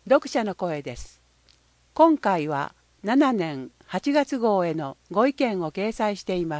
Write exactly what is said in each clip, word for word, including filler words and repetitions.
読者の声です。今回はななねんはちがつ号へのご意見を掲載しています。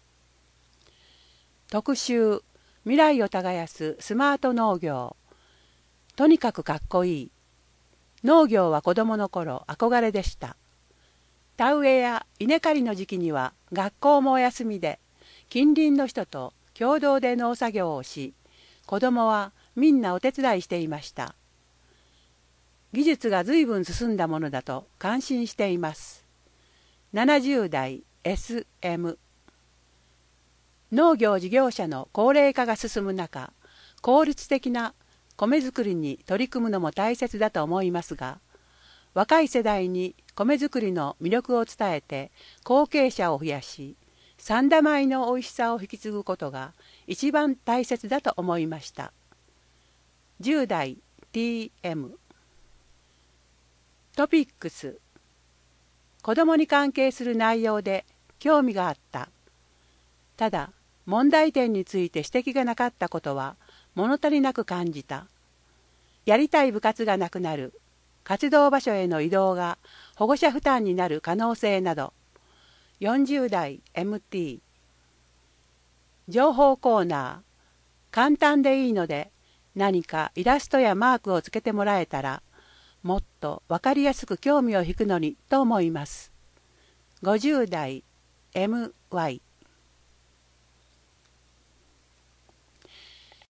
特集、未来を耕すスマート農業。とにかくかっこいい。農業は子供の頃憧れでした。田植えや稲刈りの時期には学校もお休みで、近隣の人と共同で農作業をし、子供はみんなお手伝いしていました。技術が随分進んだものだと感心しています。ななじゅう代 エスエム。農業事業者の高齢化が進む中、効率的な米作りに取り組むのも大切だと思いますが、若い世代に米作りの魅力を伝えて後継者を増やし、三田米のおいしさを引き継ぐことが一番大切だと思いました。じゅう代 ティーエム。トピックス。子どもに関係する内容で興味があった。ただ、問題点について指摘がなかったことは物足りなく感じた。やりたい部活がなくなる。活動場所への移動が保護者負担になる可能性など。よんじゅう代 エムティー。情報コーナー。簡単でいいので何かイラストやマークをつけてもらえたら、もっとわかりやすく興味を引くのにと思います。ごじゅう代 エムワイ。